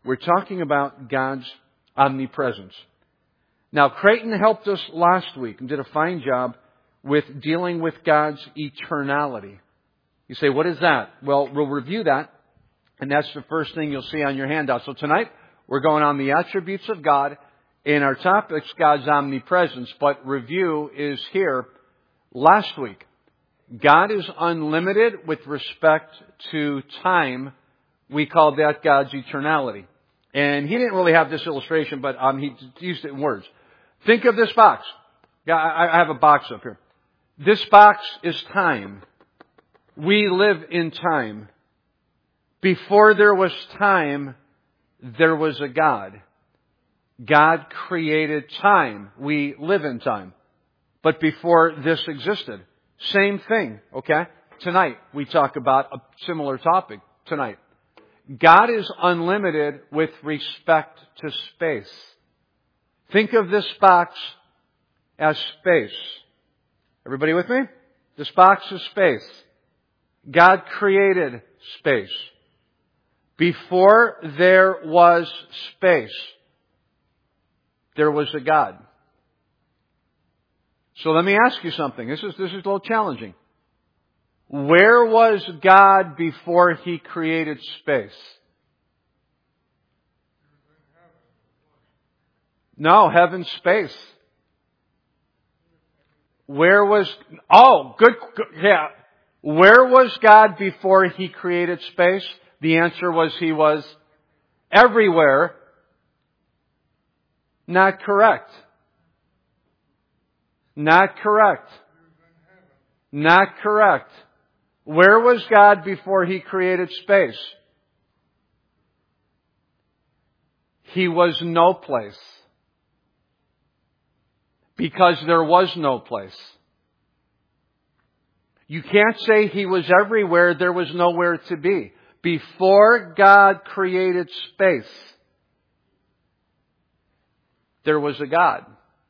We're talking about God's omnipresence. Now, Creighton helped us last week and did a fine job with dealing with God's eternality. You say, what is that? Well, we'll review that, and that's the first thing you'll see on your handout. So tonight, we're going on the attributes of God. In our topic's God's omnipresence, but review is here. Last week, God is unlimited with respect to time. We called that God's eternality. And he didn't really have this illustration, but he used it in words. Think of this box. I have a box up here. This box is time. We live in time. Before there was time, there was a God. God created time. We live in time. But before this existed, same thing, okay? Tonight, we talk about a similar topic tonight. God is unlimited with respect to space. Think of this box as space. Everybody with me? This box is space. God created space. Before there was space, there was a God. So let me ask you something. This is a little challenging. Where was God before He created space? No, heaven, space. Where was, good, yeah. Where was God before He created space? The answer was He was everywhere. Not correct. Not correct. Not correct. Where was God before He created space? He was no place. Because there was no place. You can't say He was everywhere, there was nowhere to be. Before God created space, there was a God.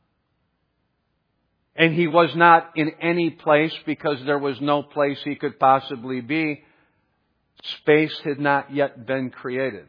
And He was not in any place because there was no place He could possibly be. Space had not yet been created.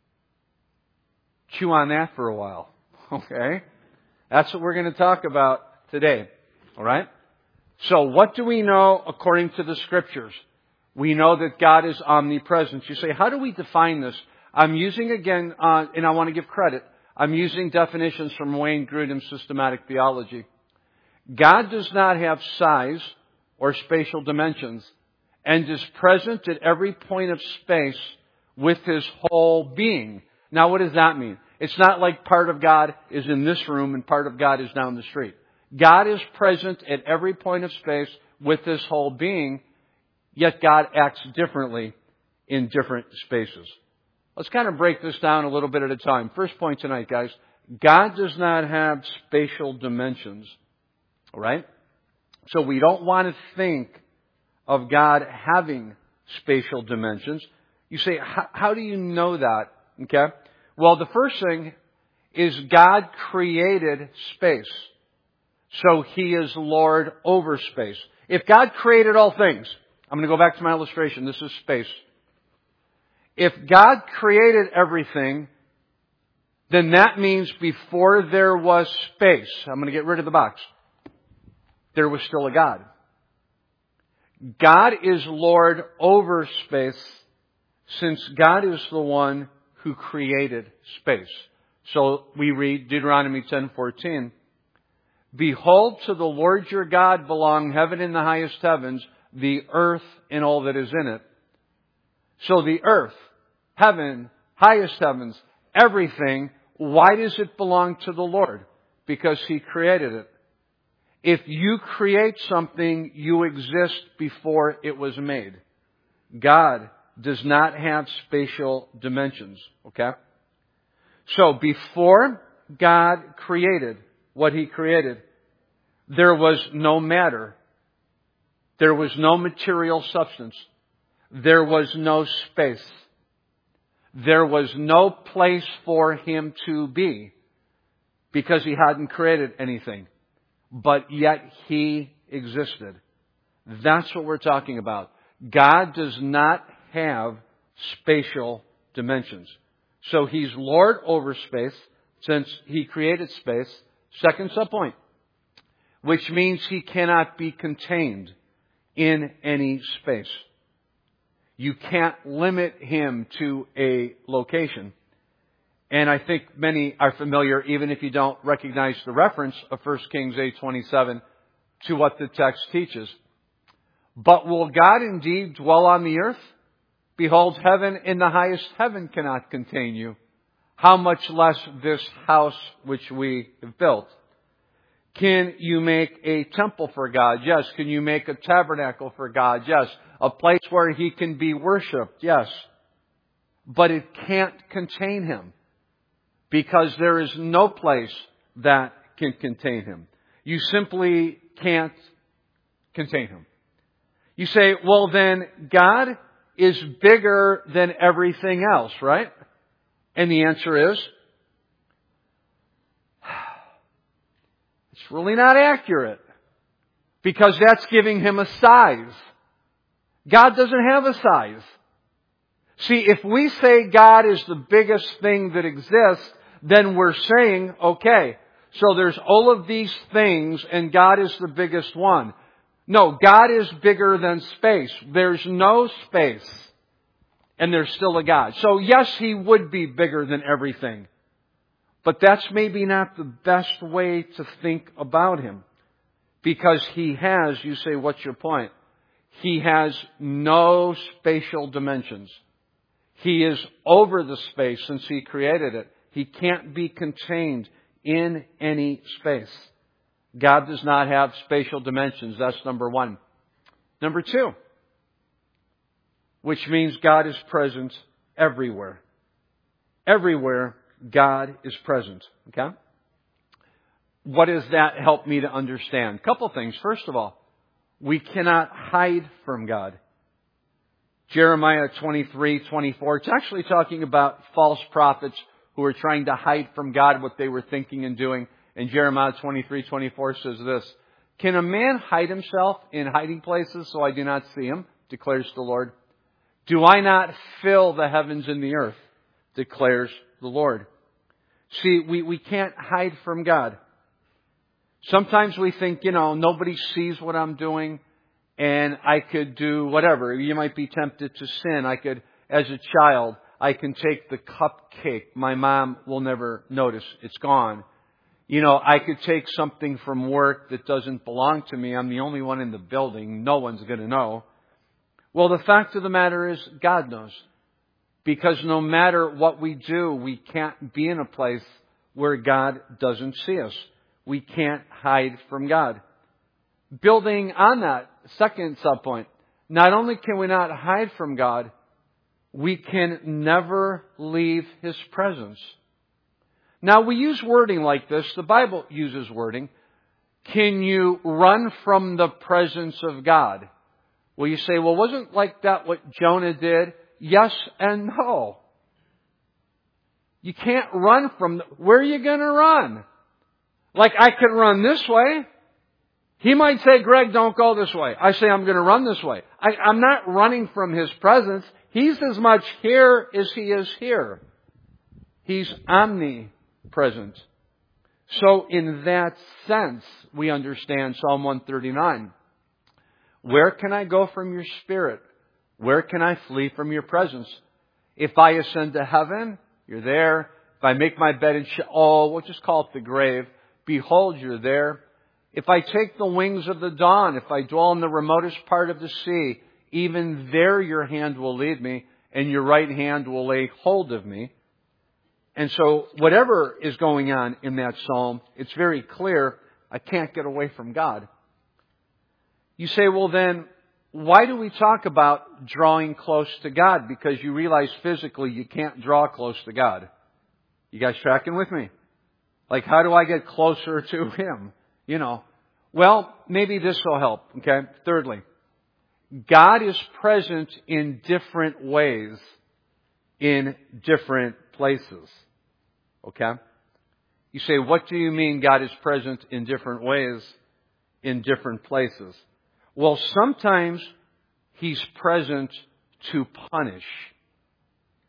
Chew on that for a while. Okay? That's what we're going to talk about today. Alright? So what do we know according to the Scriptures? We know that God is omnipresent. You say, how do we define this? I'm using again, and I want to give credit, I'm using definitions from Wayne Grudem's Systematic Theology. God does not have size or spatial dimensions and is present at every point of space with His whole being. Now, what does that mean? It's not like part of God is in this room and part of God is down the street. God is present at every point of space with His whole being, yet God acts differently in different spaces. Let's kind of break this down a little bit at a time. First point tonight, guys. God does not have spatial dimensions. All right? So we don't want to think of God having spatial dimensions. You say, how do you know that? Okay? Well, the first thing is God created space. So He is Lord over space. If God created all things, I'm going to go back to my illustration. This is space. If God created everything, then that means before there was space, I'm going to get rid of the box, there was still a God. God is Lord over space since God is the one who created space. So we read Deuteronomy 10:14. Behold, to the Lord your God belong heaven and the highest heavens, the earth and all that is in it. So the earth, heaven, highest heavens, everything, why does it belong to the Lord? Because He created it. If you create something, you exist before it was made. God does not have spatial dimensions. Okay? So before God created what He created, there was no matter. There was no material substance. There was no space. There was no place for Him to be because He hadn't created anything. But yet He existed. That's what we're talking about. God does not have spatial dimensions. So He's Lord over space since He created space. Second subpoint, which means He cannot be contained in any space. You can't limit Him to a location. And I think many are familiar, even if you don't recognize the reference of 1 Kings 8:27 to what the text teaches. But will God indeed dwell on the earth? Behold, heaven in the highest heaven cannot contain you. How much less this house which we have built? Can you make a temple for God? Yes. Can you make a tabernacle for God? Yes. A place where He can be worshipped? Yes. But it can't contain Him, because there is no place that can contain Him. You simply can't contain Him. You say, well then, God is bigger than everything else, right? And the answer is, it's really not accurate, because that's giving Him a size. God doesn't have a size. See, if we say God is the biggest thing that exists, then we're saying, okay, so there's all of these things and God is the biggest one. No, God is bigger than space. There's no space and there's still a God. So yes, He would be bigger than everything. But that's maybe not the best way to think about Him. Because He has, you say, what's your point? He has no spatial dimensions. He is over the space since He created it. He can't be contained in any space. God does not have spatial dimensions. That's number one. Number two, which means God is present everywhere. Everywhere God is present. Okay? What does that help me to understand? A couple things. First of all, we cannot hide from God. Jeremiah 23:24. It's actually talking about false prophets who are trying to hide from God what they were thinking and doing. And Jeremiah 23:24 says this, "Can a man hide himself in hiding places so I do not see him, declares the Lord? Do I not fill the heavens and the earth, declares the Lord?" See, we can't hide from God. Sometimes we think, nobody sees what I'm doing and I could do whatever. You might be tempted to sin. As a child, I can take the cupcake. My mom will never notice. It's gone. I could take something from work that doesn't belong to me. I'm the only one in the building. No one's going to know. Well, the fact of the matter is, God knows. Because no matter what we do, we can't be in a place where God doesn't see us. We can't hide from God. Building on that second subpoint, not only can we not hide from God, we can never leave His presence. Now, we use wording like this. The Bible uses wording. Can you run from the presence of God? Well, you say, well, wasn't like that what Jonah did? Yes and no. You can't run from where are you going to run? Like, I could run this way. He might say, Greg, don't go this way. I say, I'm going to run this way. I'm not running from His presence. He's as much here as He is here. He's omnipresent. So in that sense, we understand Psalm 139. Where can I go from your Spirit? Where can I flee from your presence? If I ascend to heaven, you're there. If I make my bed in Sheol, we'll just call it the grave, behold, you're there. If I take the wings of the dawn, if I dwell in the remotest part of the sea, even there your hand will lead me, and your right hand will lay hold of me. And so whatever is going on in that psalm, it's very clear, I can't get away from God. You say, well then, why do we talk about drawing close to God? Because you realize physically you can't draw close to God. You guys tracking with me? Like, how do I get closer to Him? Well, maybe this will help, okay? Thirdly, God is present in different ways in different places, okay? You say, what do you mean God is present in different ways in different places? Well, sometimes He's present to punish.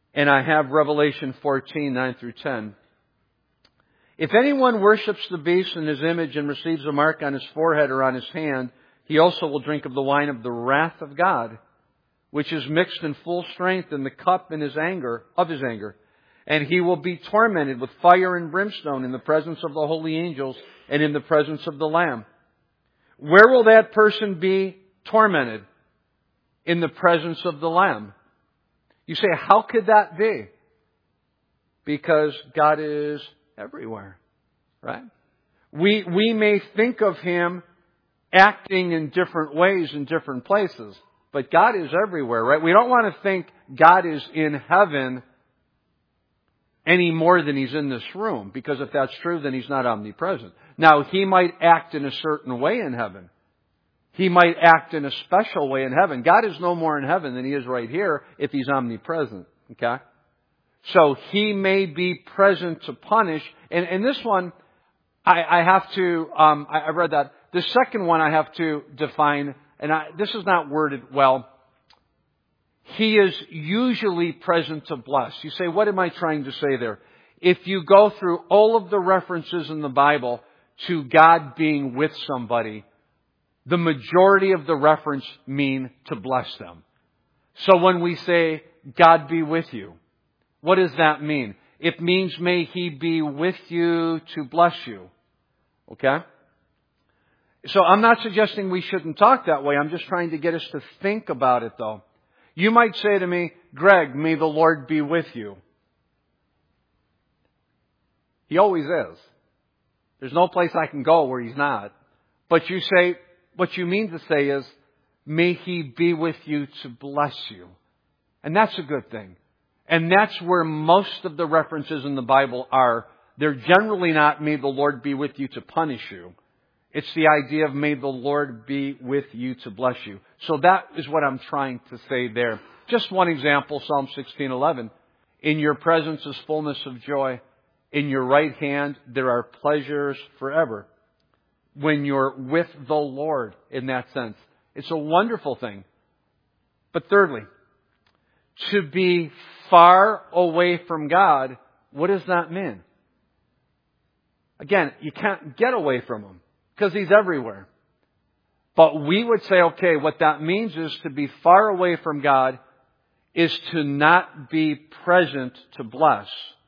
And I have Revelation 14, 9 through 10. If anyone worships the beast in his image and receives a mark on his forehead or on his hand, he also will drink of the wine of the wrath of God, which is mixed in full strength in the cup in his anger. And he will be tormented with fire and brimstone in the presence of the holy angels and in the presence of the Lamb. Where will that person be tormented? In the presence of the Lamb. You say, how could that be? Because God is everywhere, right? We may think of Him acting in different ways in different places, but God is everywhere, right? We don't want to think God is in heaven any more than He's in this room, because if that's true, then He's not omnipresent. Now, He might act in a certain way in heaven. He might act in a special way in heaven. God is no more in heaven than He is right here if He's omnipresent. Okay? So He may be present to punish. And this one, I have to, I read that. The second one I have to define, and this is not worded well. He is usually present to bless. You say, what am I trying to say there? If you go through all of the references in the Bible to God being with somebody, the majority of the reference mean to bless them. So when we say, God be with you, what does that mean? It means may He be with you to bless you. Okay? So I'm not suggesting we shouldn't talk that way. I'm just trying to get us to think about it though. You might say to me, Greg, may the Lord be with you. He always is. There's no place I can go where He's not. But you say, what you mean to say is, may He be with you to bless you. And that's a good thing. And that's where most of the references in the Bible are. They're generally not, may the Lord be with you to punish you. It's the idea of may the Lord be with you to bless you. So that is what I'm trying to say there. Just one example, Psalm 16:11. In your presence is fullness of joy. In your right hand there are pleasures forever. When you're with the Lord in that sense. It's a wonderful thing. But thirdly, to be far away from God, what does that mean? Again, you can't get away from Him because He's everywhere. But we would say, okay, what that means is to be far away from God is to not be present to bless.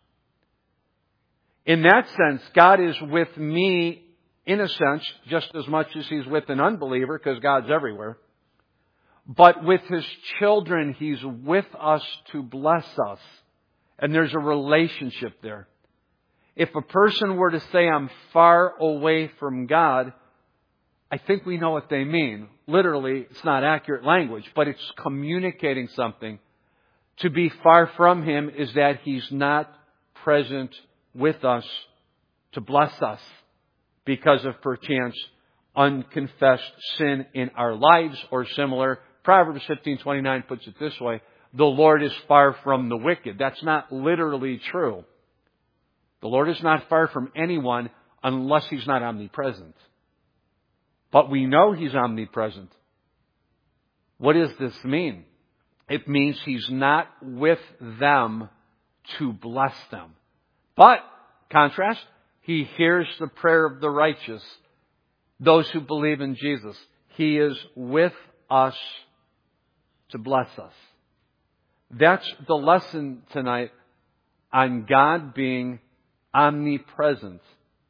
In that sense, God is with me in a sense, just as much as He's with an unbeliever, because God's everywhere. But with His children, He's with us to bless us. And there's a relationship there. If a person were to say, I'm far away from God, I think we know what they mean. Literally, it's not accurate language, but it's communicating something. To be far from Him is that He's not present with us to bless us, because of perchance unconfessed sin in our lives or similar. Proverbs 15:29 puts it this way, the Lord is far from the wicked. That's not literally true. The Lord is not far from anyone unless He's not omnipresent. But we know He's omnipresent. What does this mean? It means He's not with them to bless them. But, contrast, He hears the prayer of the righteous, those who believe in Jesus. He is with us to bless us. That's the lesson tonight on God being omnipresent.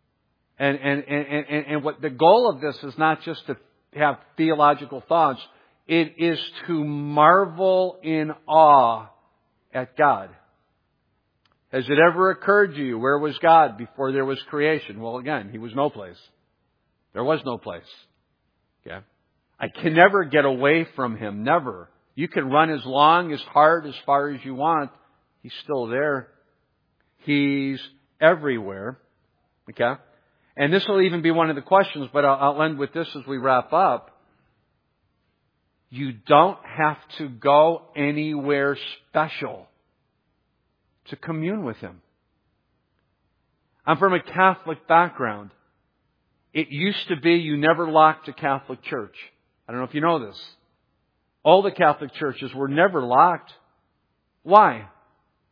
And what the goal of this is not just to have theological thoughts. It is to marvel in awe at God. Has it ever occurred to you, where was God before there was creation? Well, again, He was no place. There was no place. Okay? I can never get away from Him. Never. You can run as long, as hard, as far as you want. He's still there. He's everywhere. Okay? And this will even be one of the questions, but I'll end with this as we wrap up. You don't have to go anywhere special to commune with Him. I'm from a Catholic background. It used to be you never locked a Catholic church. I don't know if you know this. All the Catholic churches were never locked. Why?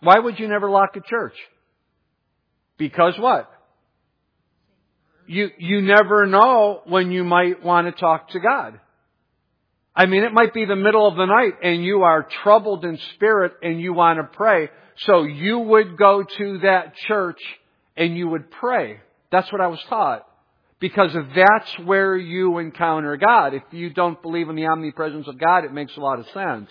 Why would you never lock a church? Because what? You never know when you might want to talk to God. I mean, it might be the middle of the night and you are troubled in spirit and you want to pray. So you would go to that church and you would pray. That's what I was taught. Because that's where you encounter God. If you don't believe in the omnipresence of God, it makes a lot of sense.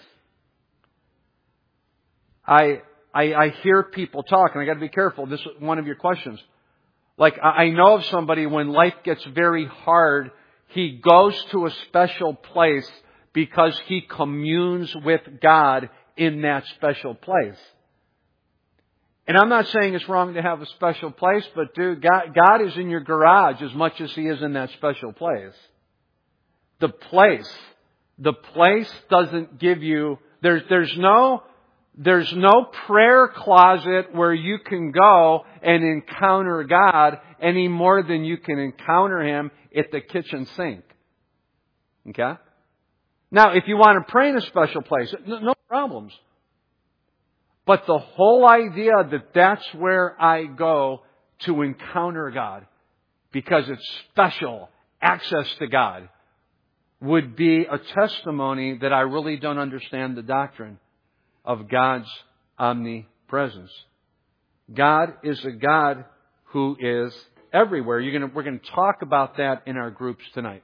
I hear people talk, and I got to be careful. This is one of your questions. Like, I know of somebody when life gets very hard, he goes to a special place because he communes with God in that special place. And I'm not saying it's wrong to have a special place, but dude, God is in your garage as much as He is in that special place. The place doesn't give you, there's no prayer closet where you can go and encounter God any more than you can encounter Him at the kitchen sink. Okay? Now, if you want to pray in a special place, no problems. But the whole idea that that's where I go to encounter God, because it's special access to God, would be a testimony that I really don't understand the doctrine of God's omnipresence. God is a God who is everywhere. We're going to talk about that in our groups tonight.